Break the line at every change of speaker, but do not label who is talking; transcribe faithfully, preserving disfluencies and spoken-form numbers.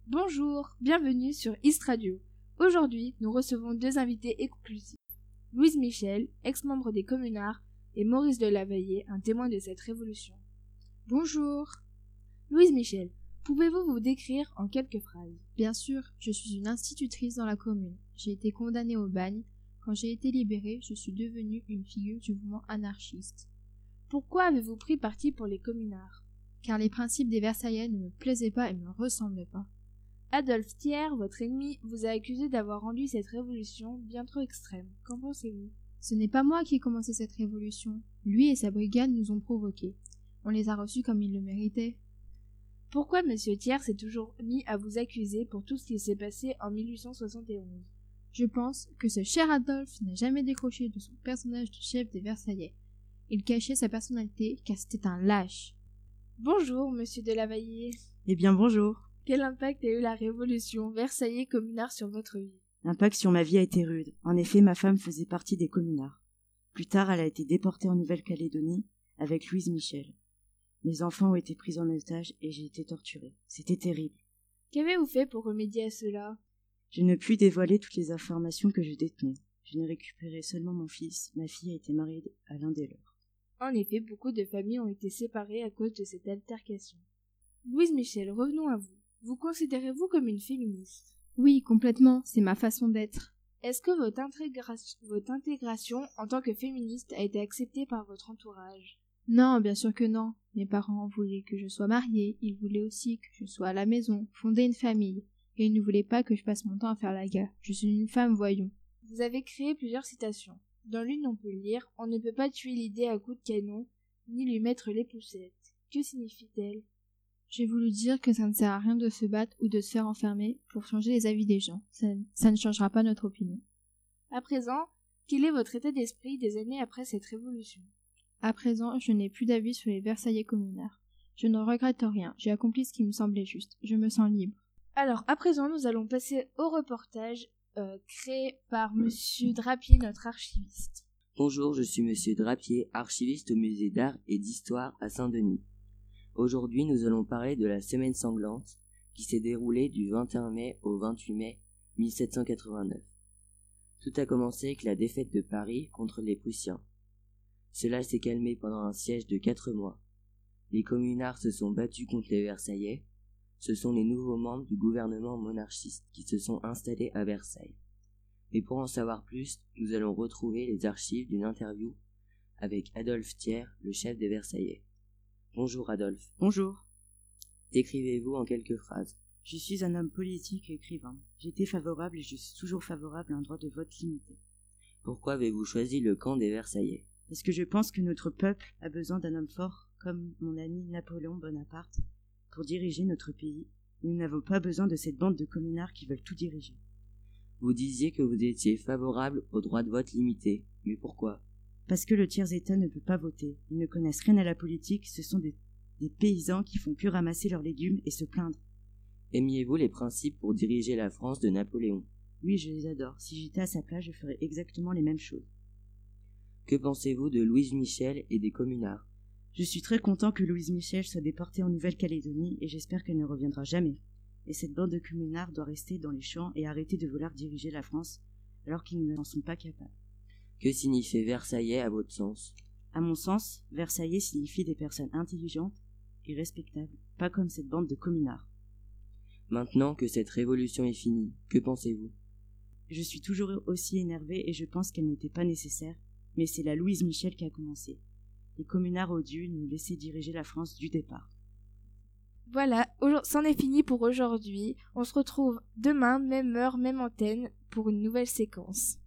Bonjour, bienvenue sur East Radio. Aujourd'hui, nous recevons deux invités exclusifs. Louise Michel, ex-membre des Communards, et Maurice de Lavaillé, un témoin de cette révolution.
Bonjour.
Louise Michel, pouvez-vous vous décrire en quelques phrases?
Bien sûr, je suis une institutrice dans la commune. J'ai été condamnée au bagne. Quand j'ai été libérée, je suis devenue une figure du mouvement anarchiste.
Pourquoi avez-vous pris parti pour les Communards?
Car les principes des Versaillais ne me plaisaient pas et me ressemblaient pas.
Adolphe Thiers, votre ennemi, vous a accusé d'avoir rendu cette révolution bien trop extrême. Qu'en pensez-vous?
Ce n'est pas moi qui ai commencé cette révolution. Lui et sa brigade nous ont provoqués. On les a reçus comme ils le méritaient.
Pourquoi M. Thiers s'est toujours mis à vous accuser pour tout ce qui s'est passé en mille huit cent soixante et onze?
Je pense que ce cher Adolphe n'a jamais décroché de son personnage de chef des Versaillais. Il cachait sa personnalité car c'était un lâche.
Bonjour, monsieur de Lavaillé.
Eh bien, bonjour.
Quel impact a eu la révolution Versaillais Communards sur votre vie?
L'impact sur ma vie a été rude. En effet, ma femme faisait partie des Communards. Plus tard, elle a été déportée en Nouvelle-Calédonie avec Louise Michel. Mes enfants ont été pris en otage et j'ai été torturée. C'était terrible.
Qu'avez-vous fait pour remédier à cela?
Je ne puis dévoiler toutes les informations que je détenais. Je n'ai récupéré seulement mon fils. Ma fille a été mariée à l'un des leurs.
En effet, beaucoup de familles ont été séparées à cause de cette altercation. Louise Michel, revenons à vous. Vous considérez-vous comme une féministe?
Oui, complètement, c'est ma façon d'être.
Est-ce que votre, intégra... votre intégration en tant que féministe a été acceptée par votre entourage?
Non, bien sûr que non. Mes parents voulaient que je sois mariée, ils voulaient aussi que je sois à la maison, fonder une famille, et ils ne voulaient pas que je passe mon temps à faire la guerre. Je suis une femme, voyons.
Vous avez créé plusieurs citations. Dans l'une, on peut lire « On ne peut pas tuer l'idée à coups de canon, ni lui mettre les poussettes ». Que signifie-t-elle?
J'ai voulu dire que ça ne sert à rien de se battre ou de se faire enfermer pour changer les avis des gens. Ça, ça ne changera pas notre opinion.
À présent, quel est votre état d'esprit des années après cette révolution?
À présent, je n'ai plus d'avis sur les Versaillais Communards. Je ne regrette rien. J'ai accompli ce qui me semblait juste. Je me sens libre.
Alors, à présent, nous allons passer au reportage euh, créé par Monsieur Drapier, notre archiviste.
Bonjour, je suis Monsieur Drapier, archiviste au musée d'art et d'histoire à Saint-Denis. Aujourd'hui, nous allons parler de la semaine sanglante qui s'est déroulée du vingt et un mai au vingt-huit mai mille sept cent quatre-vingt-neuf. Tout a commencé avec la défaite de Paris contre les Prussiens. Cela s'est calmé pendant un siège de quatre mois. Les Communards se sont battus contre les Versaillais. Ce sont les nouveaux membres du gouvernement monarchiste qui se sont installés à Versailles. Mais pour en savoir plus, nous allons retrouver les archives d'une interview avec Adolphe Thiers, le chef des Versaillais. Bonjour Adolphe.
Bonjour.
Décrivez-vous en quelques phrases.
Je suis un homme politique et écrivain. J'étais favorable et je suis toujours favorable à un droit de vote limité.
Pourquoi avez-vous choisi le camp des Versaillais?
Parce que je pense que notre peuple a besoin d'un homme fort, comme mon ami Napoléon Bonaparte, pour diriger notre pays. Nous n'avons pas besoin de cette bande de communards qui veulent tout diriger.
Vous disiez que vous étiez favorable au droit de vote limité. Mais pourquoi?
Parce que le tiers-état ne peut pas voter. Ils ne connaissent rien à la politique, ce sont des, des paysans qui font que ramasser leurs légumes et se plaindre.
Aimiez-vous les principes pour diriger la France de Napoléon?
Oui, je les adore. Si j'étais à sa place, je ferais exactement les mêmes choses.
Que pensez-vous de Louise Michel et des Communards?
Je suis très content que Louise Michel soit déportée en Nouvelle-Calédonie et j'espère qu'elle ne reviendra jamais. Et cette bande de communards doit rester dans les champs et arrêter de vouloir diriger la France alors qu'ils n'en sont pas capables.
Que signifie Versaillais à votre sens?
À mon sens, Versaillais signifie des personnes intelligentes et respectables, pas comme cette bande de communards.
Maintenant que cette révolution est finie, que pensez-vous?
Je suis toujours aussi énervée et je pense qu'elle n'était pas nécessaire, mais c'est la Louise Michel qui a commencé. Les communards ont dû nous laisser diriger la France du départ.
Voilà, c'en est fini pour aujourd'hui. On se retrouve demain, même heure, même antenne, pour une nouvelle séquence.